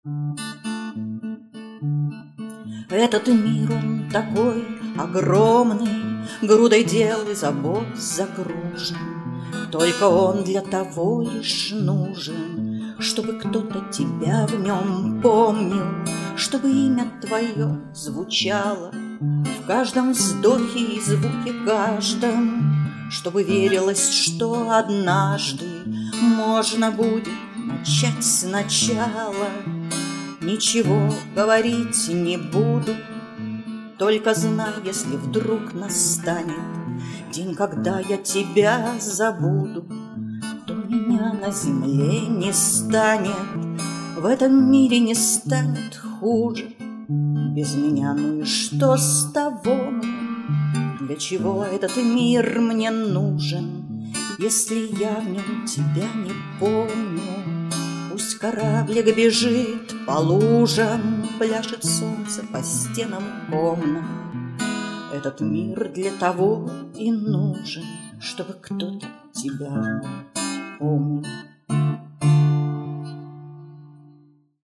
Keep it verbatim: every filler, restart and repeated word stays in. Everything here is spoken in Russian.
Этот мир, он такой огромный, грудой дел и забот загружен. Только он для того лишь нужен, чтобы кто-то тебя в нем помнил, чтобы имя твое звучало в каждом вздохе и звуке каждом, чтобы верилось, что однажды можно будет начать сначала. Ничего говорить не буду, только знай, если вдруг настанет день, когда я тебя забуду, то меня на земле не станет, в этом мире не станет хуже без меня. Ну и что с того мне? Для чего этот мир мне нужен, если я в нем тебя не помню? Пусть кораблик бежит по лужам, пляшет солнце по стенам комнат. Этот мир для того и нужен, чтобы кто-то тебя помнил.